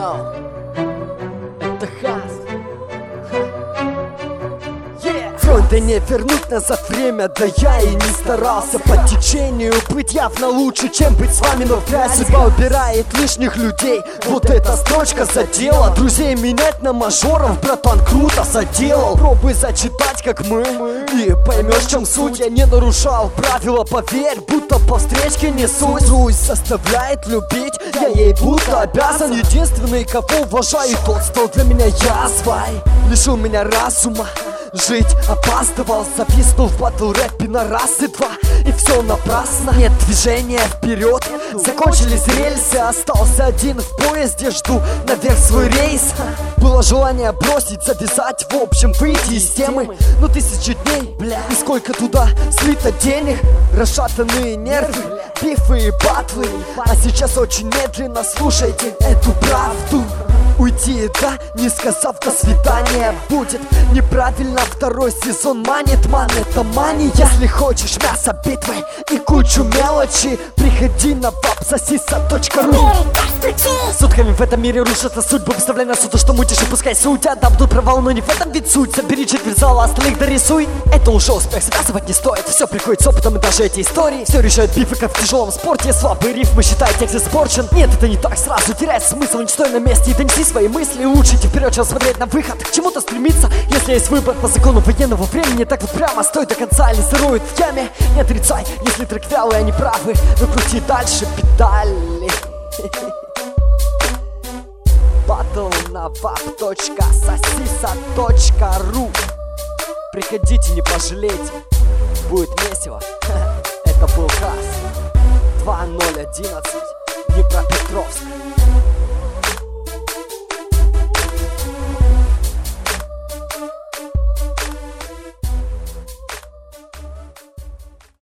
Йоу, это Хас. Фронта не вернуть назад время, да я и не старался. По течению быть явно лучше, чем быть с вами, но вряд ли. Судьба убирает лишних людей, вот эта строчка задела. Друзей менять на мажоров, братан, круто заделал. Пробуй зачитать, как мы, и поймешь, в чем суть. Я не нарушал правила, поверь, будто по встречке несусь. Русь заставляет любить, я ей будто обязан. Единственный, кого уважаю, тот стал для меня язвой. Лишил меня разума, жить опаздывал, зависнул в батл рэпе на раз и два. И все напрасно, нет движения вперед. Закончились рельсы, остался один в поезде. Жду наверх свой рейс. Было желание бросить, завязать, в общем выйти из темы. Но 1000 дней, бля, и сколько туда слито денег. Расшатанные нервы, бифы и батлы. А сейчас очень медленно слушайте эту правду. Уйти, да, не сказав до свидания, будет неправильно. Второй сезон манит, ман, это мания. Если хочешь мясо битвы и кучу мелочи, приходи на vapsasisa.ru. Сутками в этом мире рушатся судьбы. Выставляй на суд то, что мутишь, и пускай судят. Да, будут провал, но не в этом ведь суть. Собери четверть зала, остальных дорисуй. Это уже успех, связывать не стоит. Все приходит с опытом, и даже эти истории все решают бифы, как в тяжелом спорте. Слабые рифмы, считай, текст испорчен. Нет, это не так сразу, теряет смысл. Не стой на месте и донеси свои мысли. Лучше идти вперед, чем смотреть на выход. К чему-то стремиться, если есть выбор. По закону военного времени, так вот прямо стой до конца или сырует в яме. Не отрицай, если трек вялый, они правы. Но крути дальше педали. Батл на vap.sasisa.ru. Приходите, не пожалейте, будет месиво. Это был Хас 2011, Днепропетровск.